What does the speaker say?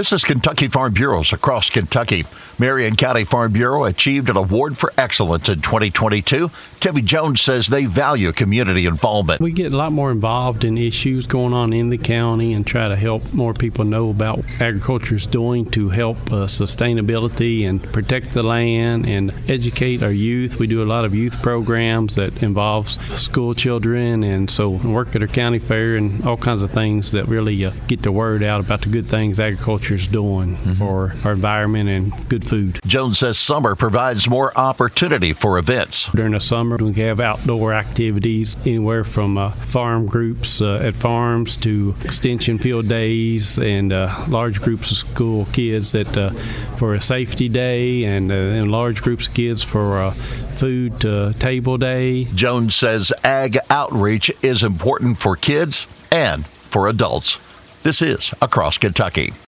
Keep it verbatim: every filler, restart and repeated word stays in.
This is Kentucky Farm Bureaus across Kentucky. Marion County Farm Bureau achieved an award for excellence in twenty twenty-two. Timmy Jones says they value community involvement. We get a lot more involved in issues going on in the county and try to help more people know about what agriculture is doing to help uh, sustainability and protect the land and educate our youth. We do a lot of youth programs that involves school children, and so work at our county fair and all kinds of things that really uh, get the word out about the good things agriculture is doing mm-hmm. for our environment and good food. Jones says summer provides more opportunity for events. During the summer, we have outdoor activities anywhere from uh, farm groups uh, at farms to extension field days and uh, large groups of school kids that uh, for a safety day and, uh, and large groups of kids for uh, food uh, table day. Jones says ag outreach is important for kids and for adults. This is Across Kentucky.